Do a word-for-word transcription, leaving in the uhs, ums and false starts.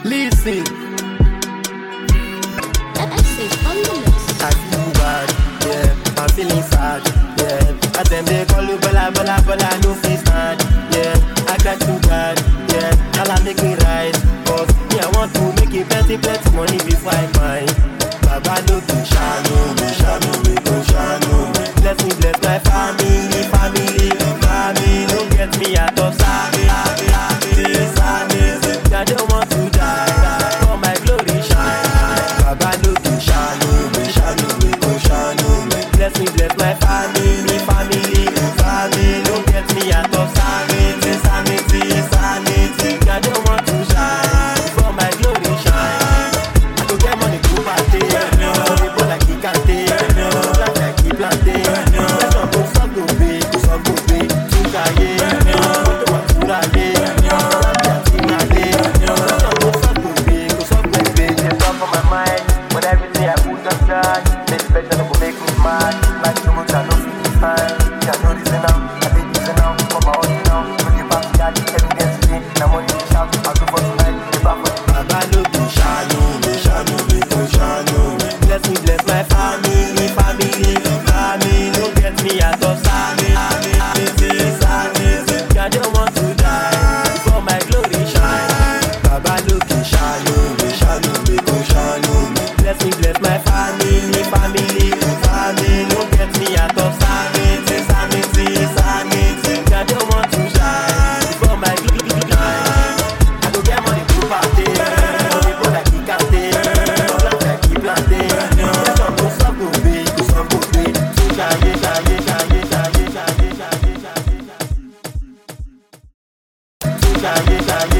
Listen. I feel bad, yeah. I'm feeling sad, yeah. As them they call you Bola Bola Bola, no face stand, yeah. I got too bad, yeah. All I make me right, cause me I want to make it plenty plenty money before I find. Baba no to shano, me shano, me go shano. Bless me, bless my family, family, family. Don't get me out of savage, savage, savage. I don't want to die, for my glory shine. Baba no to shano, me shano, me go shano. Bless me, bless my family, family, family. Don't get me out of sanity, sanity, sanity. I don't want to shine, for my glory shine. I go get money to party, people like he can't take, plant like he planted. Let's not go suck go pay, go suck go pay. To Kaye, to Maturale, to Tinale. Let's not go suck go pay, go suck go pay. There's stuff on my mind, but everything I put on charge. This special will make me mad. Like so much I know feel fine. Yeah, I know this now, I think this now. For my own now, looking back to that evidence today. Now money to shout, I'll do for tonight. If I for Baba no to shano, me shano, me go shano. Bless me, bless my family, family, family. Don't get me out of sanity, sanity. I don't want to die, for my glory shine. Baba no to shano, me shano, me go shano. Bless me, bless my family, family, family. Don't get me out of sanity, sanity, sanity. I don't want to shine, for my glory shine. I go get money to party, people like he can't take, plant like he planted. Let's not go suck go pay, go suck go pay. So shaye, shaye, shaye, shaye, shaye, shaye, shaye, shaye. So shaye, shaye.